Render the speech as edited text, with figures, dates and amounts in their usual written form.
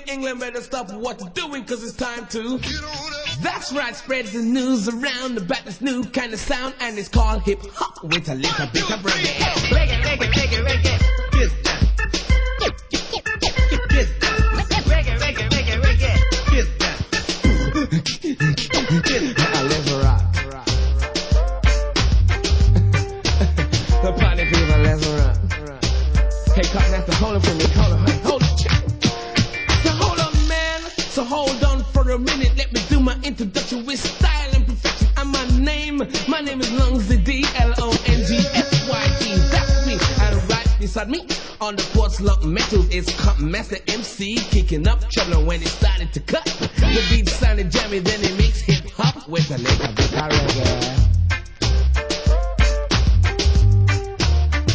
England better stop what you're doing, cause it's time to get on up. That's right, spread the news around about this new kind of sound, and it's called hip hop with a little bit of reggae. Reggae, reggae, reggae, reggae. Get down. Get down. Reggae, reggae, reggae, reggae. Get down. Get down. Let's rock. The party people, let's rock. Hey, Cotton, that's the hold on for me. Hold on, hey, hold on. So hold on, man. So hold on for a minute. Let me do my introduction with style and perfection. And my name is Longzy D-L-O-N-G-S-Y-E. That's me. And right beside me on the Portslock Metals is Cotton Master MC, kicking up trouble when it started to cut. The beat sounded jammy, then it makes hip hop with a little bit of reggae.